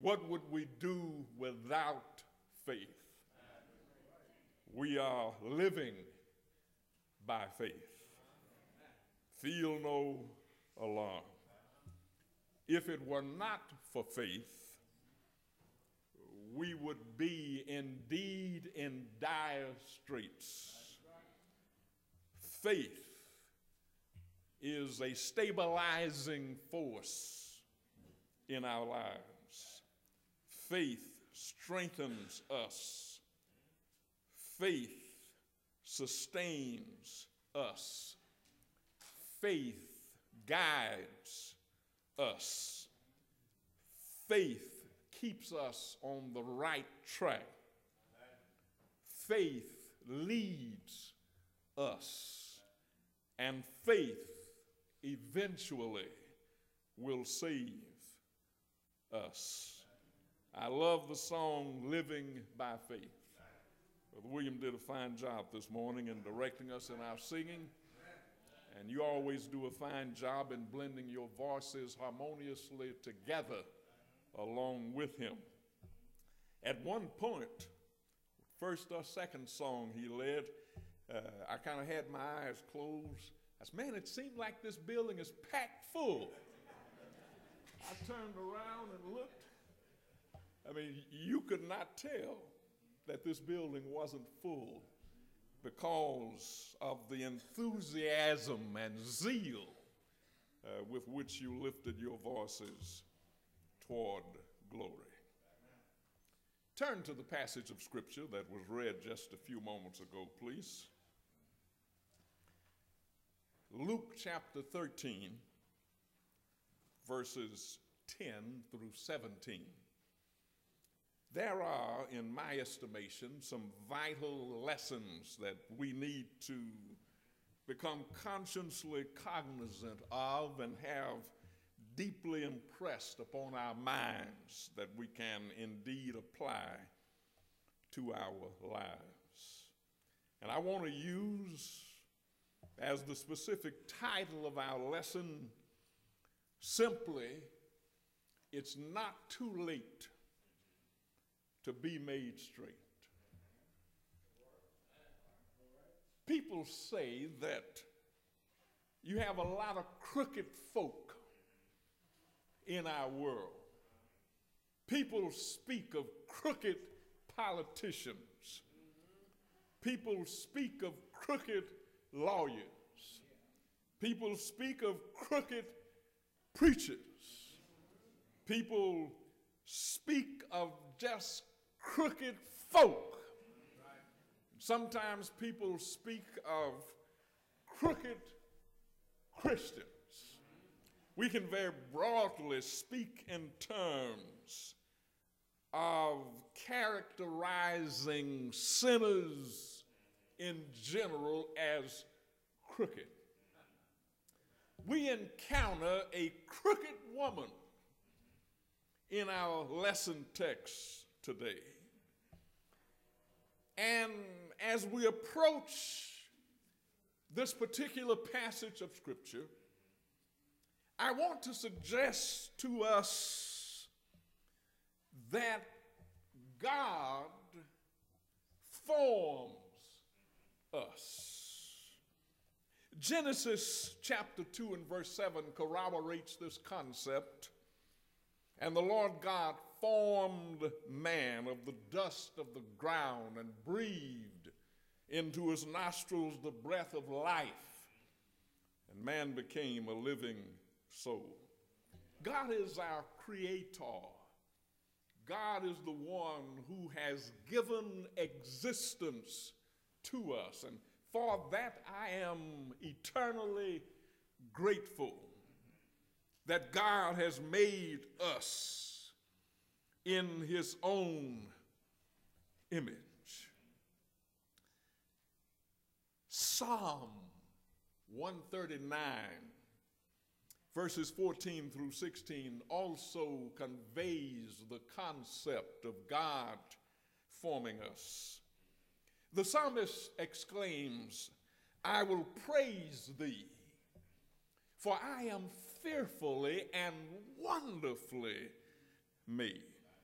What would we do without faith? We are living by faith. Feel no alarm. If it were not for faith, we would be indeed in dire straits. Faith is a stabilizing force in our lives. Faith strengthens us. Faith sustains us. Faith guides us. Faith keeps us on the right track. Faith leads us. And faith eventually will save us. I love the song Living by Faith. Brother William did a fine job this morning in directing us in our singing. And you always do a fine job in blending your voices harmoniously together along with him. At one point, first or second song he led, I kind of had my eyes closed. I said, man, it seemed like this building is packed full. I turned around and looked. I mean, you could not tell that this building wasn't full because of the enthusiasm and zeal with which you lifted your voices toward glory. Turn to the passage of Scripture that was read just a few moments ago, please. Luke chapter 13, verses 10 through 17. There are, in my estimation, some vital lessons that we need to become consciously cognizant of and have deeply impressed upon our minds that we can indeed apply to our lives. And I want to use as the specific title of our lesson simply, it's not too late to be made straight. People say that you have a lot of crooked folk in our world. People speak of crooked politicians. People speak of crooked lawyers. People speak of crooked preachers. People speak of just crooked folk. Sometimes people speak of crooked Christians. We can very broadly speak in terms of characterizing sinners in general as crooked. We encounter a crooked woman in our lesson text today. And as we approach this particular passage of Scripture, I want to suggest to us that God forms us. Genesis chapter 2 and verse 7 corroborates this concept. And the Lord God formed man of the dust of the ground and breathed into his nostrils the breath of life. And man became a living soul. God is our creator. God is the one who has given existence to us. And for that I am eternally grateful that God has made us in his own image. Psalm 139, verses 14 through 16, also conveys the concept of God forming us. The psalmist exclaims, I will praise thee, for I am fearfully and wonderfully made.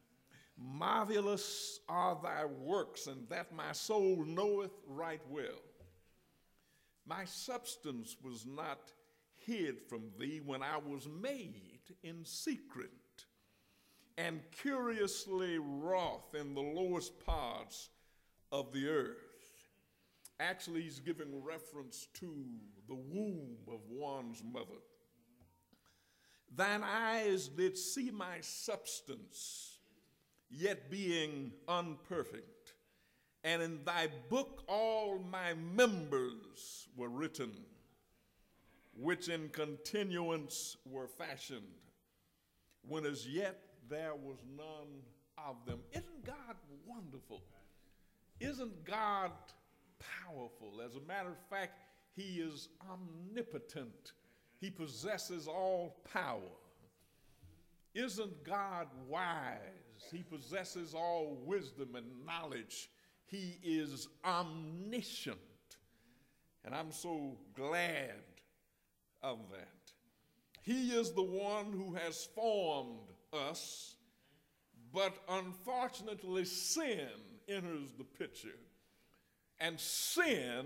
Marvelous are thy works, and that my soul knoweth right well. My substance was not hid from thee when I was made in secret, and curiously wrought in the lowest parts of the earth. Actually, he's giving reference to the womb of one's mother. Thine eyes did see my substance, yet being unperfect, and in thy book all my members were written, which in continuance were fashioned, when as yet there was none of them. Isn't God wonderful? Isn't God powerful? As a matter of fact, he is omnipotent. He possesses all power. Isn't God wise? He possesses all wisdom and knowledge. He is omniscient. And I'm so glad of that. He is the one who has formed us, but unfortunately sin enters the picture, and sin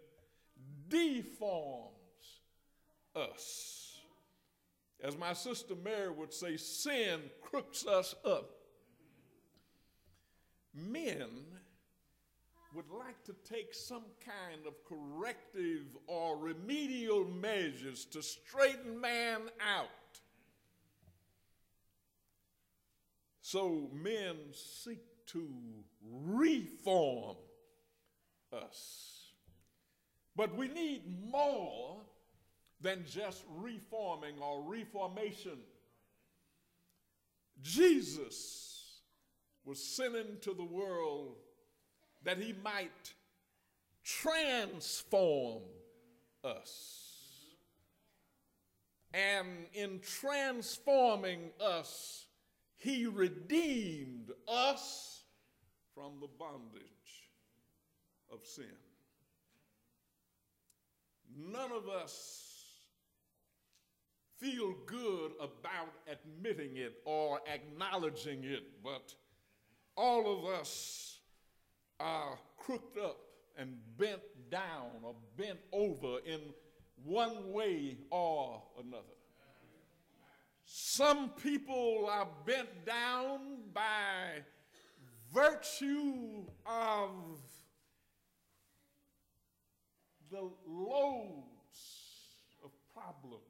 deforms us. As my sister Mary would say, sin crooks us up. Men would like to take some kind of corrective or remedial measures to straighten man out. So men seek to reform us. But we need more than just reforming or reformation. Jesus was sent into the world that he might transform us. And in transforming us, he redeemed us from the bondage of sin. None of us feel good about admitting it or acknowledging it, but all of us are crooked up and bent down or bent over in one way or another. Some people are bent down by virtue of the loads of problems.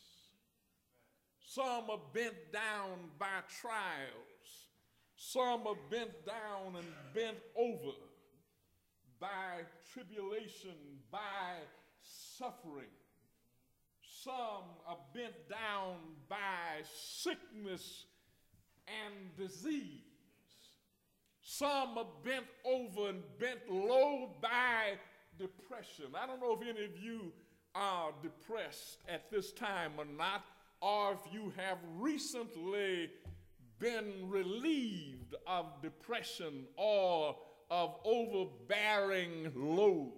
Some are bent down by trials. Some are bent down and bent over by tribulation, by suffering. Some are bent down by sickness and disease. Some are bent over and bent low by depression. I don't know if any of you are depressed at this time or not, or if you have recently been relieved of depression or of overbearing loads.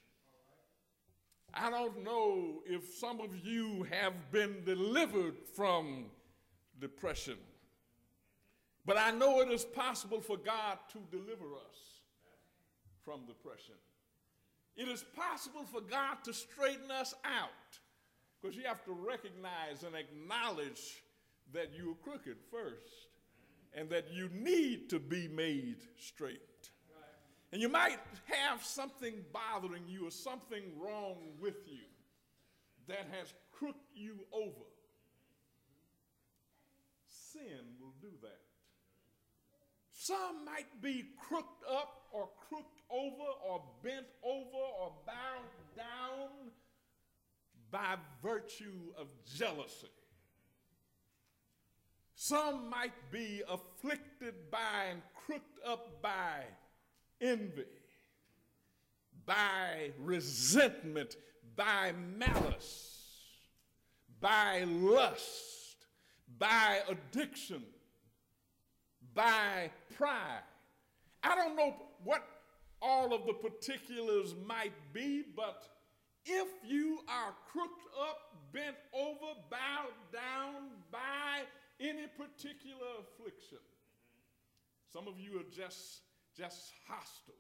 I don't know if some of you have been delivered from depression, but I know it is possible for God to deliver us from depression. It is possible for God to straighten us out, because you have to recognize and acknowledge that you're crooked first and that you need to be made straight. And you might have something bothering you or something wrong with you that has crooked you over. Sin will do that. Some might be crooked up or crooked over or bent over or bowed down by virtue of jealousy. Some might be afflicted by and crooked up by envy, by resentment, by malice, by lust, by addiction, by pride. I don't know what all of the particulars might be, but if you are crooked up, bent over, bowed down by any particular affliction, Some of you are just hostile.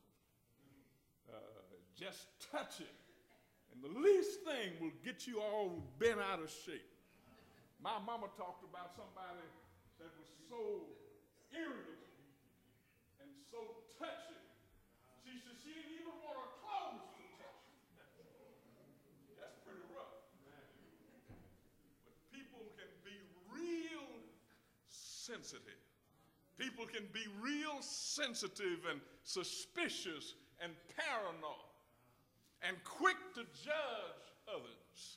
Just touch it. And the least thing will get you all bent out of shape. My mama talked about somebody that was so irritable and so touchy. She said she didn't even want her clothes to touch. That's pretty rough. But people can be real sensitive. People can be real sensitive and suspicious and paranoid and quick to judge others.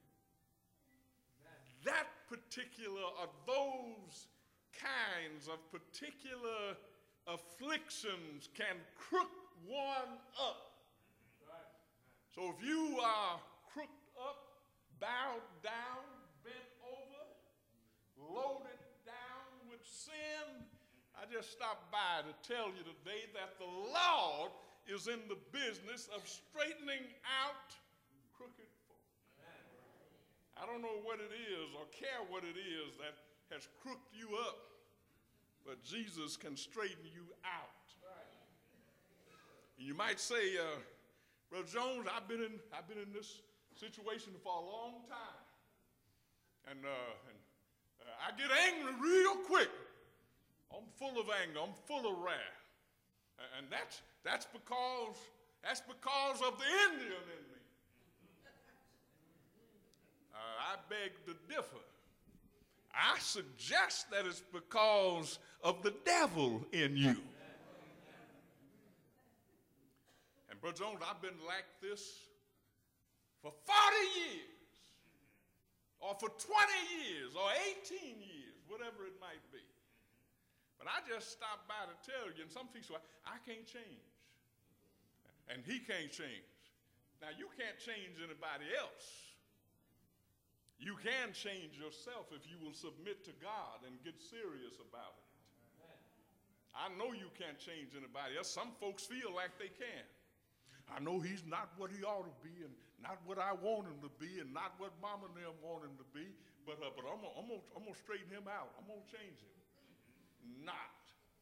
That particular, or those kinds of particular afflictions can crook one up. So if you are crooked up, bowed down, bent over, loaded down with sin, I just stopped by to tell you today that the Lord is in the business of straightening out crooked folk. I don't know what it is or care what it is that has crooked you up, but Jesus can straighten you out. And you might say, Brother Jones, I've been in this situation for a long time, and I get angry real quick. I'm full of anger. I'm full of wrath. And that's because of the Indian in me. I beg to differ. I suggest that it's because of the devil in you. And Brother Jones, I've been like this for 40 years, or for 20 years, or 18 years, whatever it might be. But I just stopped by to tell you, and some people say, I can't change. And he can't change. Now, you can't change anybody else. You can change yourself if you will submit to God and get serious about it. I know you can't change anybody else. Some folks feel like they can. I know he's not what he ought to be, and not what I want him to be, and not what Mama and them want him to be, but I'm gonna straighten him out. I'm gonna change him. Not.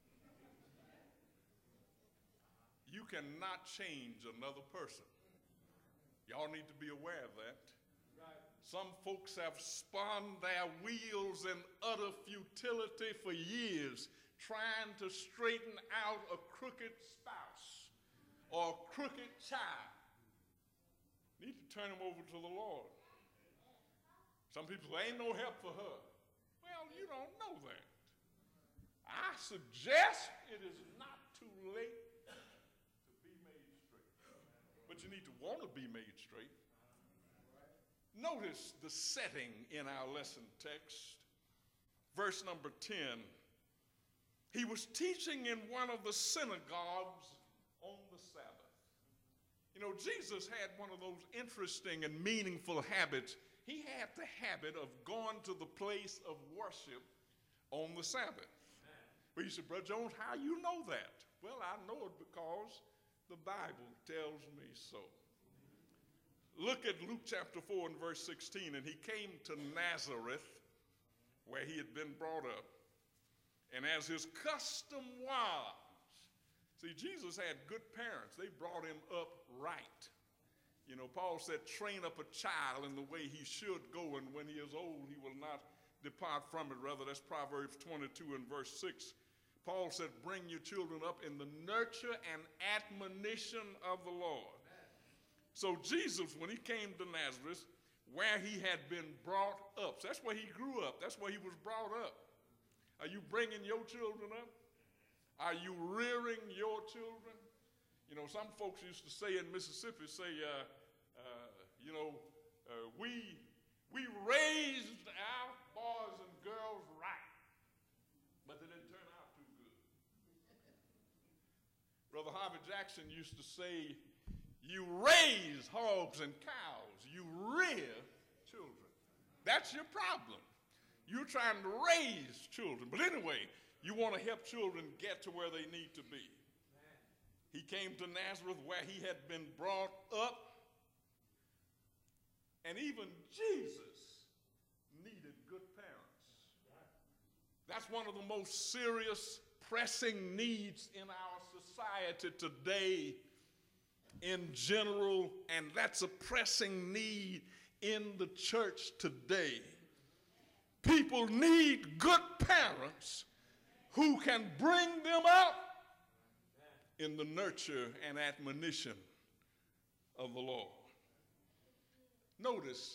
You cannot change another person. Y'all need to be aware of that. Right. Some folks have spun their wheels in utter futility for years, trying to straighten out a crooked spouse or a crooked child. Need to turn them over to the Lord. Some people say, ain't no help for her. Well, you don't know that. I suggest it is not too late to be made straight. But you need to want to be made straight. Notice the setting in our lesson text. Verse number 10. He was teaching in one of the synagogues on the Sabbath. You know, Jesus had one of those interesting and meaningful habits. He had the habit of going to the place of worship on the Sabbath. Well, you said, Brother Jones, how you know that? Well, I know it because the Bible tells me so. Look at Luke chapter 4 and verse 16. And he came to Nazareth, where he had been brought up. And as his custom was, see, Jesus had good parents. They brought him up right. You know, Paul said, train up a child in the way he should go, and when he is old, he will not depart from it. Rather, that's Proverbs 22 and verse 6. Paul said, bring your children up in the nurture and admonition of the Lord. So Jesus, when he came to Nazareth, where he had been brought up, so that's where he grew up. That's where he was brought up. Are you bringing your children up? Are you rearing your children? You know, some folks used to say in Mississippi, we raised our boys and girls right, but they didn't turn out too good. Brother Harvey Jackson used to say, you raise hogs and cows, you rear children. That's your problem. You're trying to raise children. But anyway, you want to help children get to where they need to be. He came to Nazareth where he had been brought up. And even Jesus needed good parents. That's one of the most serious pressing needs in our society today in general, and that's a pressing need in the church today. People need good parents who can bring them up in the nurture and admonition of the Lord. Notice,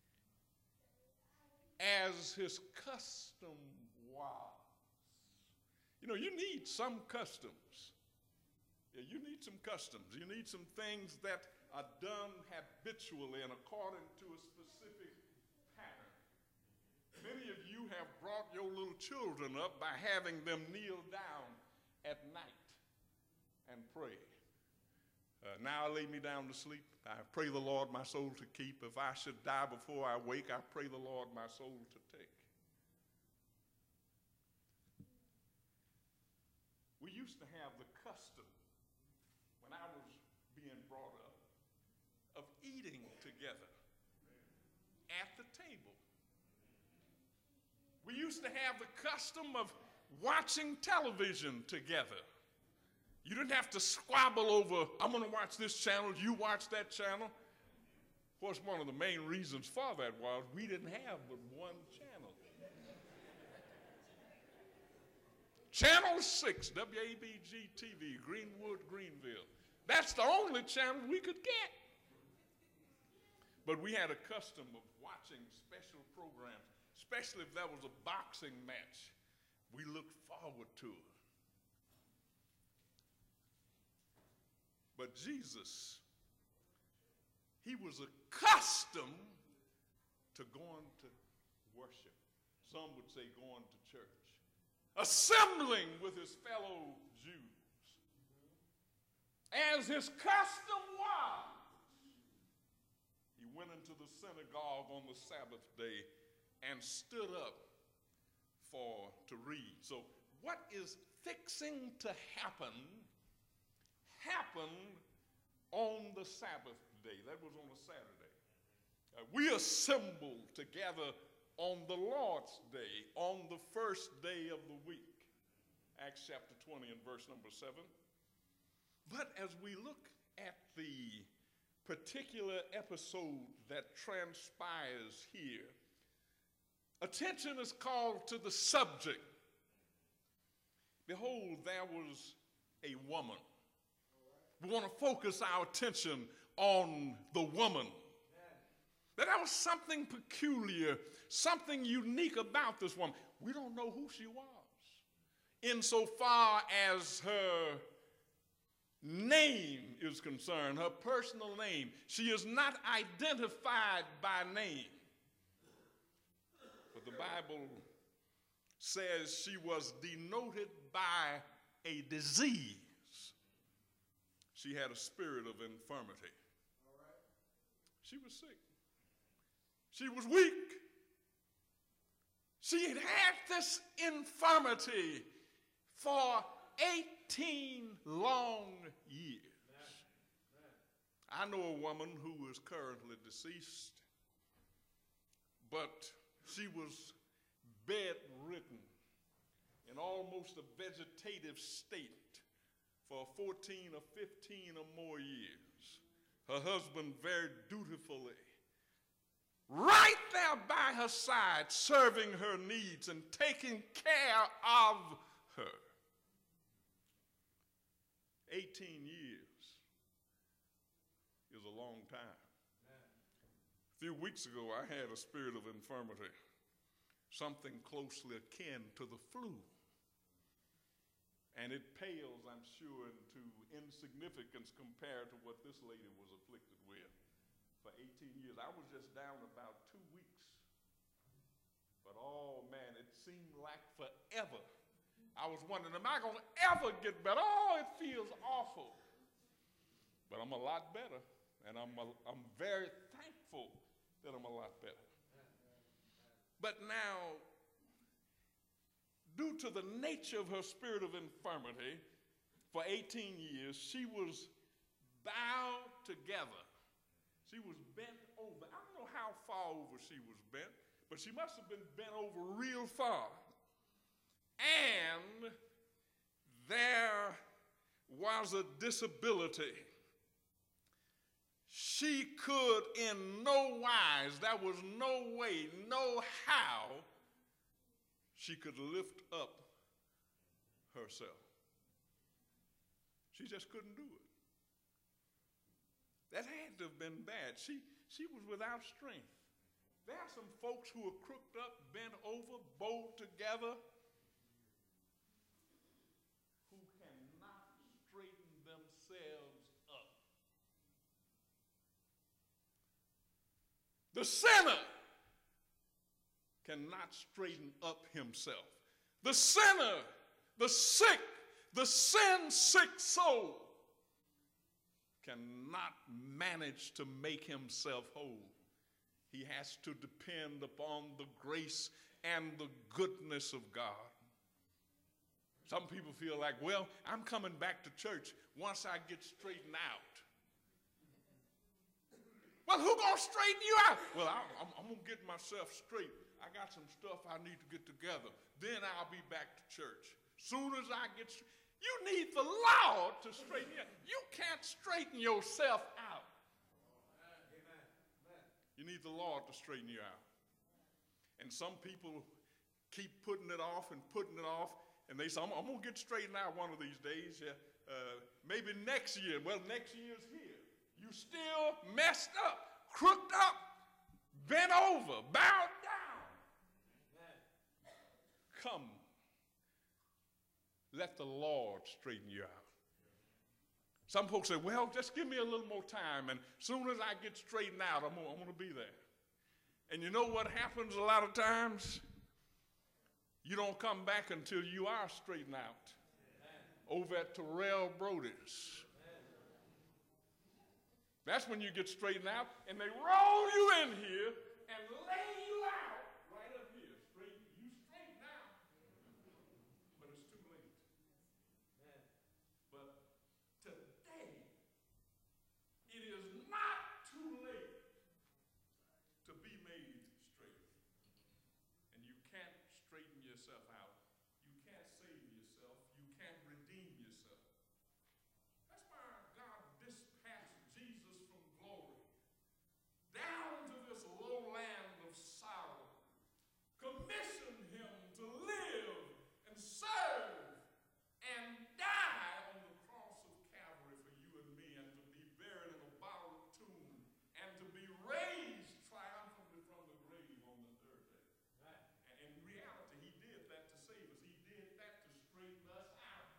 as his custom was. You know, you need some customs. Yeah, you need some customs. You need some things that are done habitually and according to a specific pattern. Many of you have brought your little children up by having them kneel down at night and pray. Now I lay me down to sleep. I pray the Lord my soul to keep. If I should die before I wake, I pray the Lord my soul to take. We used to have the custom, when I was being brought up, of eating together at the table. We used to have the custom of watching television together. You didn't have to squabble over, I'm going to watch this channel, you watch that channel. Of course, one of the main reasons for that was we didn't have but one channel. Channel 6, WABG TV, Greenwood, Greenville. That's the only channel we could get. But we had a custom of watching special programs, especially if there was a boxing match. We looked forward to it. But Jesus, he was accustomed to going to worship. Some would say going to church. Assembling with his fellow Jews. As his custom was, he went into the synagogue on the Sabbath day and stood up to read. So what is fixing to happen happened on the Sabbath day. That was on a Saturday. We assembled together on the Lord's day, on the first day of the week. Acts chapter 20 and verse number 7. But as we look at the particular episode that transpires here, attention is called to the subject. Behold, there was a woman. We want to focus our attention on the woman. That there was something peculiar, something unique about this woman. We don't know who she was, insofar as her name is concerned, her personal name. She is not identified by name. But the Bible says she was denoted by a disease. She had a spirit of infirmity. She was sick. She was weak. She had had this infirmity for 18 long years. I know a woman who is currently deceased, but she was bedridden in almost a vegetative state for 14 or 15 or more years. Her husband very dutifully, right there by her side, serving her needs and taking care of her. 18 years is a long time. A few weeks ago, I had a spirit of infirmity, something closely akin to the flu. And it pales, I'm sure, into insignificance compared to what this lady was afflicted with for 18 years. I was just down about 2 weeks. But oh man, it seemed like forever. I was wondering, am I going to ever get better? Oh, it feels awful. But I'm a lot better. And I'm very thankful that I'm a lot better. But now, due to the nature of her spirit of infirmity, for 18 years, she was bowed together. She was bent over. I don't know how far over she was bent, but she must have been bent over real far. And was a disability, she could in no wise, there was no way, no how she could lift up herself. She just couldn't do it. That had to have been bad. She was without strength. There are some folks who are crooked up, bent over, bowed together, who cannot straighten themselves up. The sinner cannot straighten up himself. The sinner, the sick, the sin-sick soul cannot manage to make himself whole. He has to depend upon the grace and the goodness of God. Some people feel like, well, I'm coming back to church once I get straightened out. Well, who gonna straighten you out? Well, I'm gonna get myself straight. I got some stuff I need to get together. Then I'll be back to church. Soon as I get straight. You need the Lord to straighten you out. You can't straighten yourself out. You need the Lord to straighten you out. And some people keep putting it off, and they say, I'm going to get straightened out one of these days. Yeah, maybe next year. Well, next year's here. You still messed up, crooked up, bent over, bowed down. Come. Let the Lord straighten you out. Some folks say, well, just give me a little more time, and as soon as I get straightened out, I'm going to be there. And you know what happens a lot of times? You don't come back until you are straightened out. Over at Terrell Brody's. That's when you get straightened out, and they roll you in here and lay you out right up here. You straighten out, but it's too late. But today, it is not too late to be made straight. And you can't straighten yourself out. You can't save yourself. You can't redeem yourself. That's why God dispatched Jesus from glory down to this low land of sorrow, commissioned him to live and serve and die on the cross of Calvary for you and me, and to be buried in a borrowed tomb, and to be raised triumphantly from the grave on the third day. Right. And in reality, he did that to save us. He did that to straighten us out.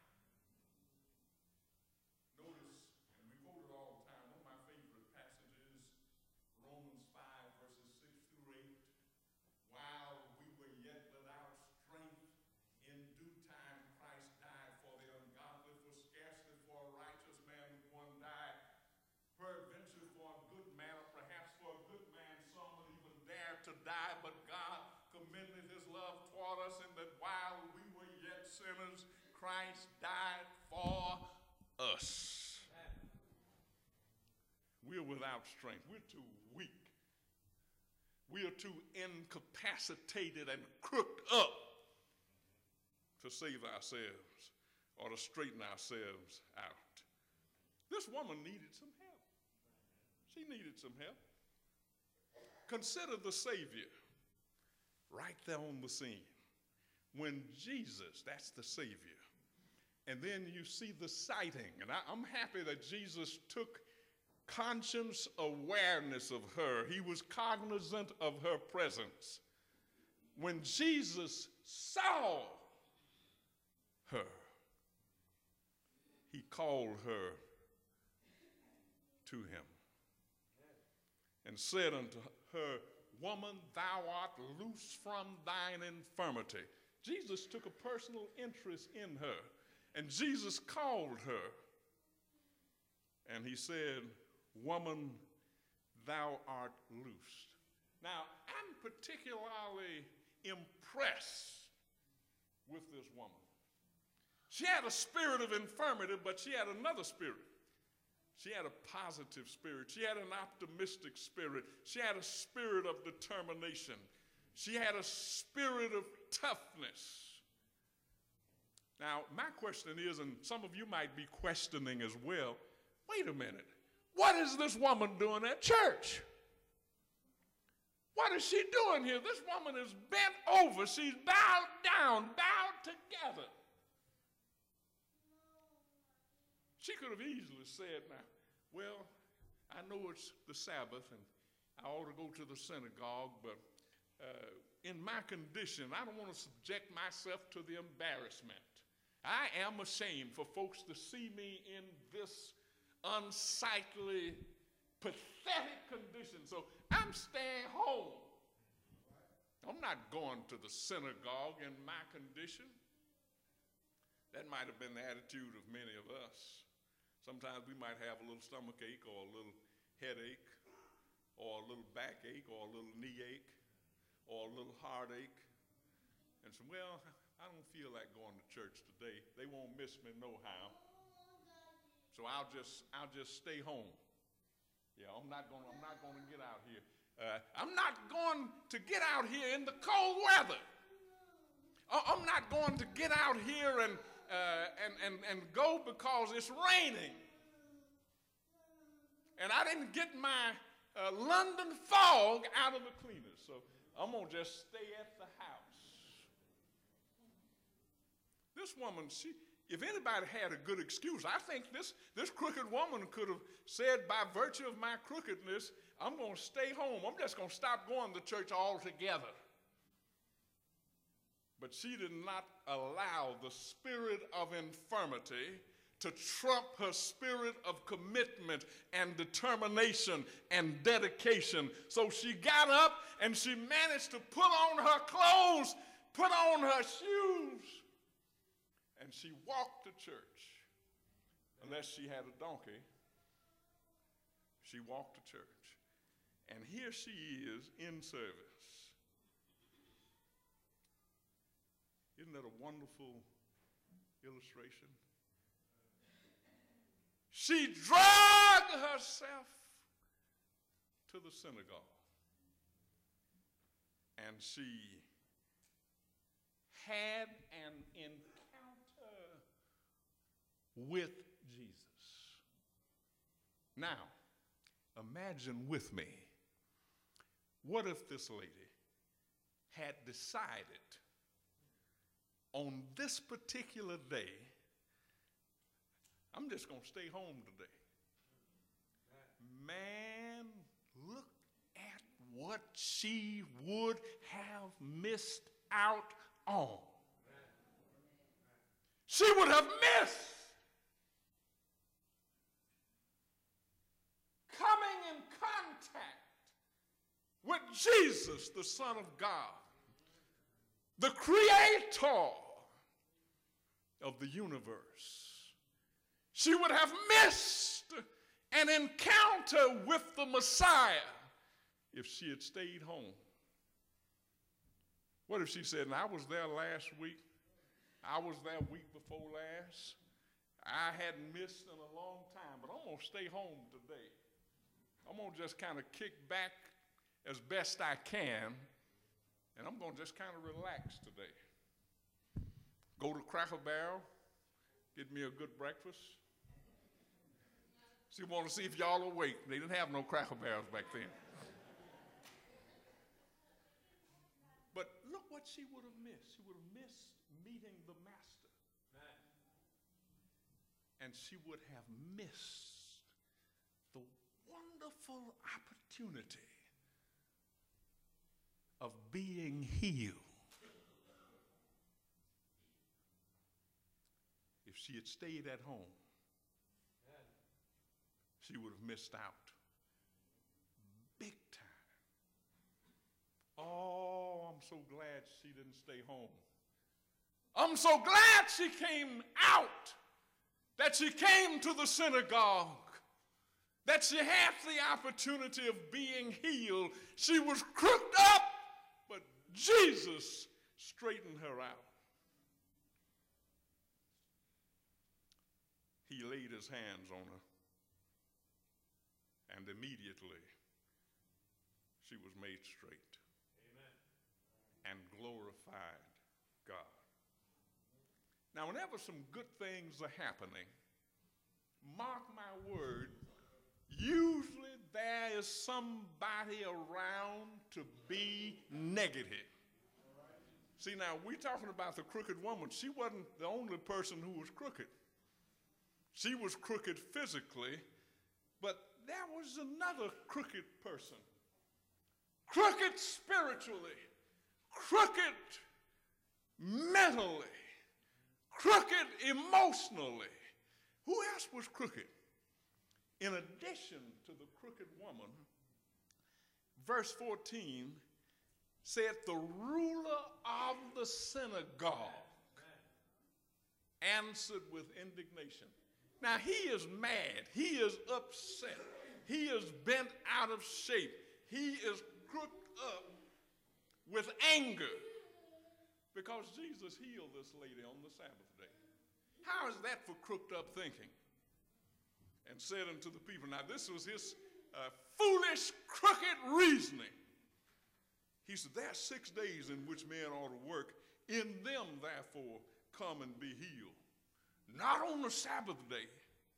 Notice, and we quote it all the time, one of my favorite passages, Romans 5, verses 6 through 8. While we were yet without strength, in due time Christ died for the ungodly, for scarcely for a righteous man would one die. Peradventure for a good man, or perhaps for a good man, some would even dare to die, but God commended his love toward us, in that while we were yet sinners, Christ died for us. We're without strength. We're too weak. We are too incapacitated and crooked up to save ourselves or to straighten ourselves out. This woman needed some help. She needed some help. Consider the Savior right there on the scene. When Jesus, that's the Savior, and then you see the sighting. And I'm happy that Jesus took conscious awareness of her. He was cognizant of her presence. When Jesus saw her, he called her to him and said unto her, Woman, thou art loose from thine infirmity. Jesus took a personal interest in her, and Jesus called her, and he said, Woman, thou art loosed. Now, I'm particularly impressed with this woman. She had a spirit of infirmity, but she had another spirit. She had a positive spirit. She had an optimistic spirit. She had a spirit of determination. She had a spirit of toughness. Now, my question is, and some of you might be questioning as well, wait a minute, what is this woman doing at church? What is she doing here? This woman is bent over. She's bowed down, bowed together. She could have easily said, now, well, I know it's the Sabbath and I ought to go to the synagogue, but in my condition, I don't want to subject myself to the embarrassment. I am ashamed for folks to see me in this unsightly, pathetic condition. So I'm staying home. I'm not going to the synagogue in my condition. That might have been the attitude of many of us. Sometimes we might have a little stomach ache or a little headache or a little backache or a little knee ache or a little heartache. And so, well, I don't feel like going to church today. They won't miss me no how. So I'll just stay home. Yeah, I'm not going to get out here. I'm not going to get out here in the cold weather. I'm not going to get out here and go because it's raining. And I didn't get my London fog out of the cleaner, so I'm going to just stay at the house. This woman, if anybody had a good excuse, I think this crooked woman could have said, by virtue of my crookedness, I'm going to stay home. I'm just going to stop going to church altogether. But she did not allow the spirit of infirmity to trump her spirit of commitment and determination and dedication. So she got up and she managed to put on her clothes, put on her shoes, and she walked to church. Unless she had a donkey, she walked to church. And here she is in service. Isn't that a wonderful illustration? She dragged herself to the synagogue, and she had an encounter with Jesus. Now, imagine with me, what if this lady had decided on this particular day, I'm just going to stay home today. Man, look at what she would have missed out on. She would have missed coming in contact with Jesus, the Son of God, the creator of the universe. She would have missed an encounter with the Messiah if she had stayed home. What if she said, and I was there last week, I was there week before last, I hadn't missed in a long time, but I'm going to stay home today. I'm going to just kind of kick back as best I can, and I'm going to just kind of relax today. Go to Cracker Barrel, get me a good breakfast. She wanted to see if y'all are awake. They didn't have no Cracker Barrels back then. But look what she would have missed. She would have missed meeting the Master. And she would have missed the wonderful opportunity of being healed. If she had stayed at home, she would have missed out big time. Oh, I'm so glad she didn't stay home. I'm so glad she came out, that she came to the synagogue, that she had the opportunity of being healed. She was crooked up, but Jesus straightened her out. He laid his hands on her, and immediately she was made straight. Amen. And glorified God. Now, whenever some good things are happening, mark my word, usually there is somebody around to be negative. See, now, we're talking about the crooked woman. She wasn't the only person who was crooked. She was crooked physically, but there was another crooked person. Crooked spiritually, crooked mentally, crooked emotionally. Who else was crooked? In addition to the crooked woman, verse 14 said the ruler of the synagogue answered with indignation. Now he is mad, he is upset, he is bent out of shape, he is crooked up with anger because Jesus healed this lady on the Sabbath day. How is that for crooked up thinking? And said unto the people, now this was his foolish, crooked reasoning. He said, there are 6 days in which men ought to work. In them, therefore, come and be healed. Not on the Sabbath day.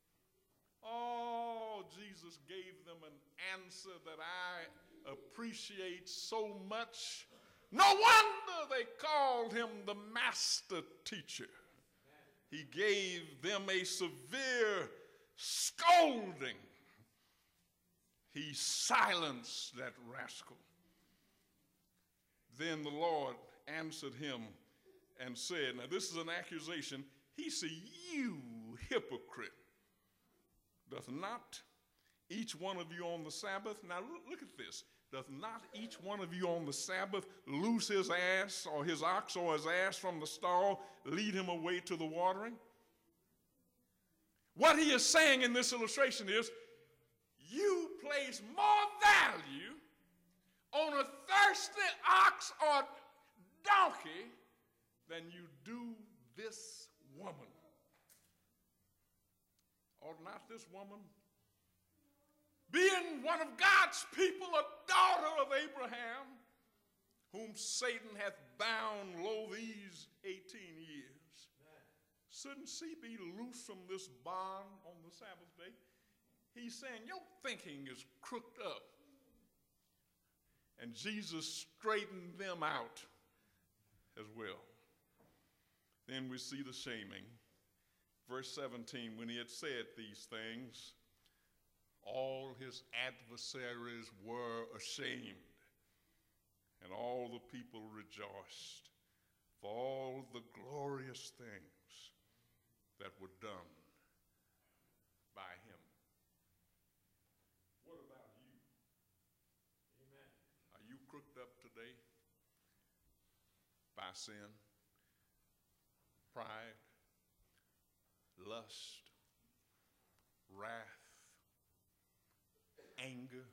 Oh, Jesus gave them an answer that I appreciate so much. No wonder they called him the master teacher. He gave them a severe scolding. He silenced that rascal. Then the Lord answered him and said, now this is an accusation. He said, you hypocrite, doth not each one of you on the Sabbath, now look at this, doth not each one of you on the Sabbath loose his ass or his ox or his ass from the stall, lead him away to the watering? What he is saying in this illustration is, you place more value on a thirsty ox or donkey than you do this woman. Ought not this woman, being one of God's people, a daughter of Abraham, whom Satan hath bound lo these 18 years, shouldn't she be loose from this bond on the Sabbath day? He's saying your thinking is crooked up. And Jesus straightened them out as well. Then we see the shaming. Verse 17, when he had said these things, all his adversaries were ashamed, and all the people rejoiced for all the glorious things that were done by him. What about you? Amen. Are you crooked up today by sin, pride, lust, wrath, anger,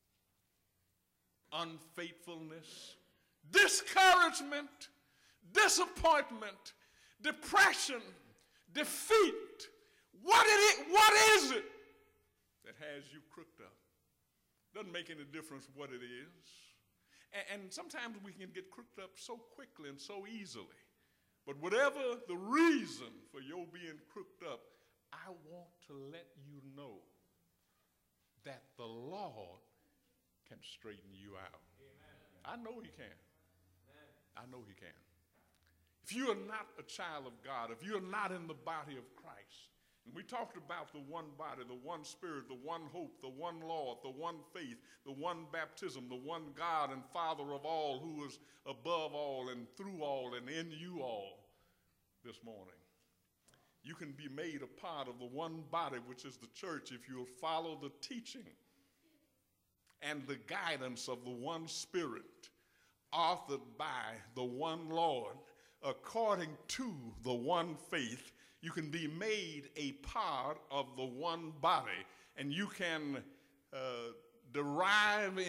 unfaithfulness, discouragement, disappointment, depression, defeat? What is it that has you crooked up? Doesn't make any difference what it is. And sometimes we can get crooked up so quickly and so easily. But whatever the reason for your being crooked up, I want to let you know that the Lord can straighten you out. Amen. I know he can. Amen. I know he can. If you are not a child of God, if you're not in the body of Christ, and we talked about the one body, the one spirit, the one hope, the one Lord, the one faith, the one baptism, the one God and Father of all, who is above all and through all and in you all this morning. You can be made a part of the one body, which is the church, if you'll follow the teaching and the guidance of the one Spirit, authored by the one Lord, according to the one faith. You can be made a part of the one body, and you can derive